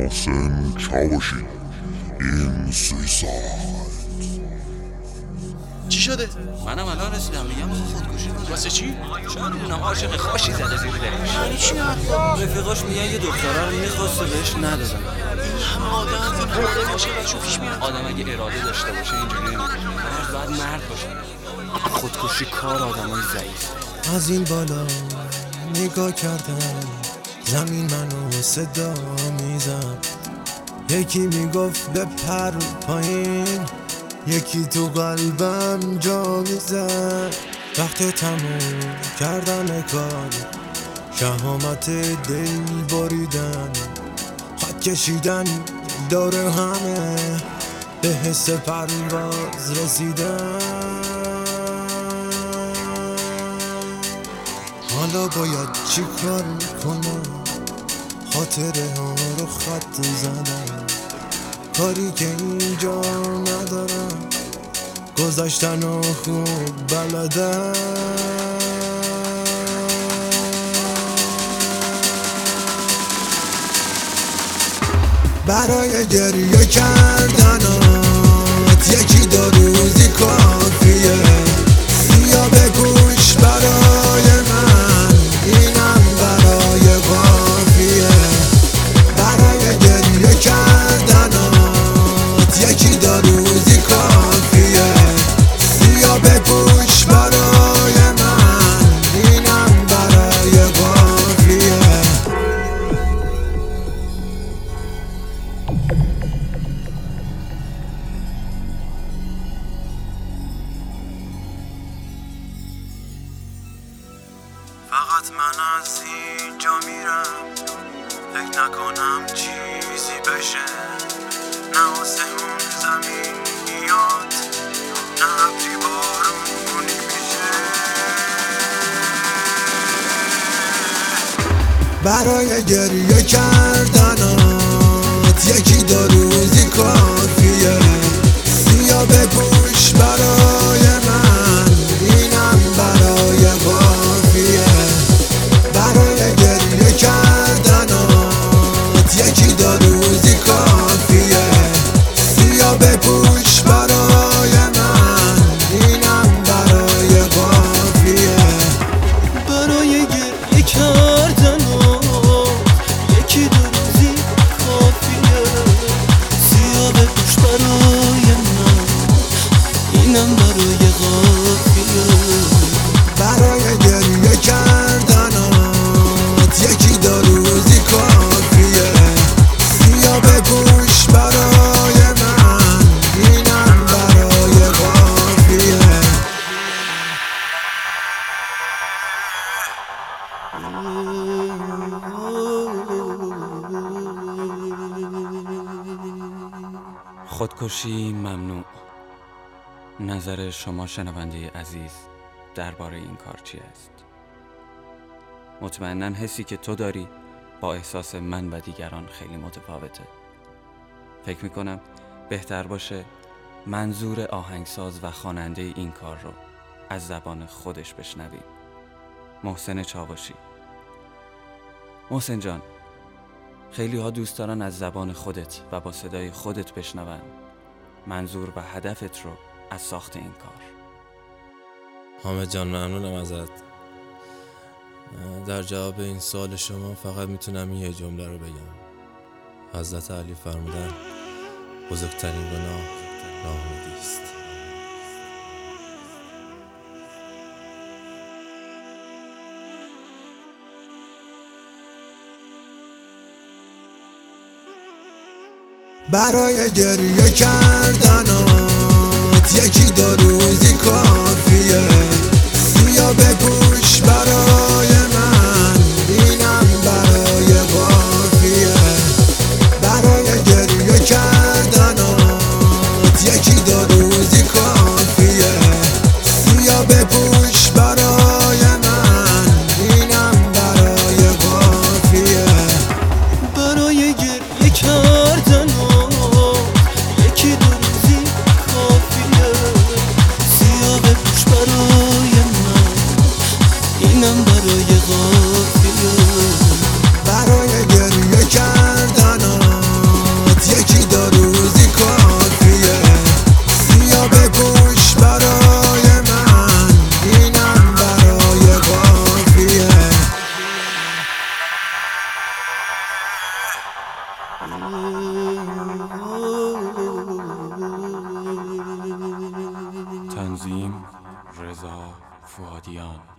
محسن چاوشی. این سویساید. چی شده؟ منم الان رسیدم میگم خودکشی کنه. واسه چی؟ چرا میدونم عاشق خاشی زده زیر دلش. یعنی چی حرفا؟ رفیقاش میگن یه دختره رو میخواسته بهش ندادن. همه آدم اراده باشه براشون پیش میاد. آدم اگه اراده داشته باشه اینجوری نمیکنه. باید مرد باشه. خودکشی کار آدمای ضعیف. از این بالا نگاه کردم، زمین منو صدا میزد. یکی میگفت بپر پایین، یکی تو قلبم جا میزد. وقت تموم کردن کار، شهامت دل بریدن، خط کشیدن دور همه، به حس پرواز رسیدن. حالا باید چی کار کنم؟ خاطره ها رو خط زدم، کاری که اینجا ندارم، گذشتن و خوب بلدم. برای گریه کردنات یکی دو روزی کافیه. بیا بگوش برای من، اینم برای قافیه. برای گریه کردنات یکی دو روزی کافیه. بیا بگوش برای من، اینم برای قافیه. فقط من از اینجا میرم، فکر نکنم چیزی بشه. نه آسمون زمین میاد، نه ابری بارونی میشه. برای گریه کردنات یکی دو روزی کافیه. بیا بگوش برای من، اینم برای قافیه. برای گریه کردنات یکی دو روزی کافیه. بیا بگوش برای من، اینم برای قافیه. برای گریه کردنات یکی دو روزی کافیه. بیا بگوش برای من، اینم برای قافیه. برای گریه کردنات یکی دو روزی کافیه. بیا بگوش برای من، اینم برای قافیه. خودکشی ممنوع. نظر شما شنونده عزیز درباره این کار چی است؟ مطمئناً حسی که تو داری با احساس من و دیگران خیلی متفاوته. فکر میکنم بهتر باشه منظور آهنگساز و خواننده این کار رو از زبان خودش بشنویم. محسن چاوشی. محسن جان، خیلی ها دوست دارن از زبان خودت و با صدای خودت بشنون منظور و هدفت رو از ساخت این کار. حامد جان ممنونم ازت. در جواب این سوال شما فقط میتونم یه جمله رو بگم. حضرت علی فرمودن بزرگترین گناه ناامیدی است. برای گریه کردنات یکی دو روزی کافیه. بیا بگوش برای من، اینم برای قافیه. برای گریه کردنات یکی دو روزی کافیه. بیا بگوش برای من، اینم برای قافیه. برای گریه کردنات یکی دو روزی کافیه. بیا تنظیم رضا فؤادیان.